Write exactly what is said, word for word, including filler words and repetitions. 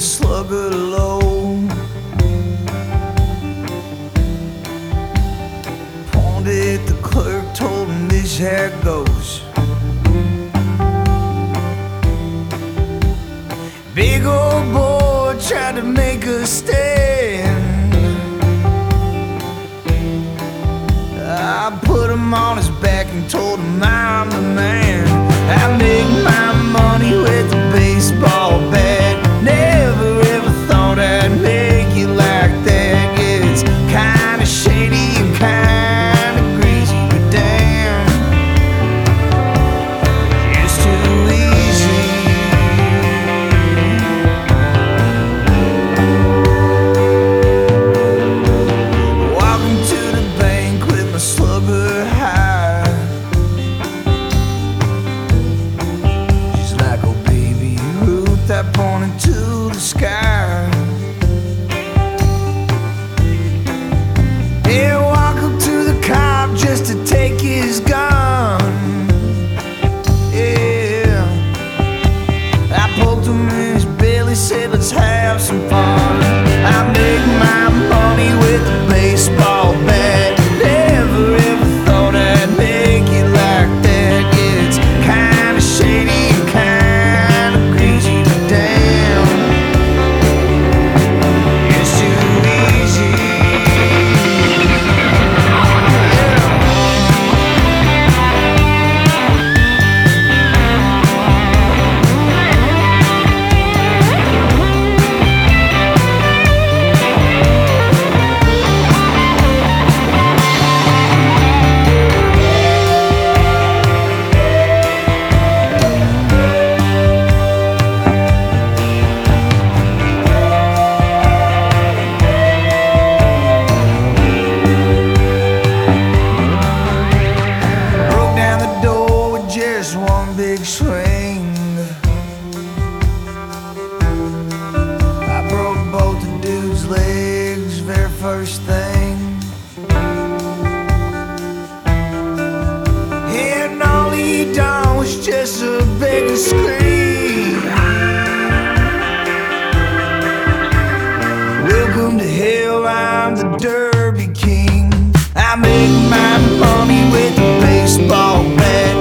slugger low. Pointed the clerk, told him this how it goes. Big old boy tried to make a stand. I put him on his back and told him I'm the man. I make my money with a baseball bat. Never ever thought I'd make it like that. Yeah, it's kinda shady and kinda greasy, but damn, it's too easy. Walking to the bank with my slugger high. She's like, oh baby Ruth, I pointed to the sky. Yeah, walk up to the cop just to take his gun. Yeah, I poked him in his belly, said let's have some fun. I make my money with a baseball bat. Never ever thought I'd make it like that. Yeah, it's kinda shady and kinda crazy, but damn, it's too easy. Broke down the door with just one big swing. I broke both the dude's legs very first thing. And all he done was just a beg and scream. Welcome to hell, I'm the Derby King. I make my money with a baseball bat.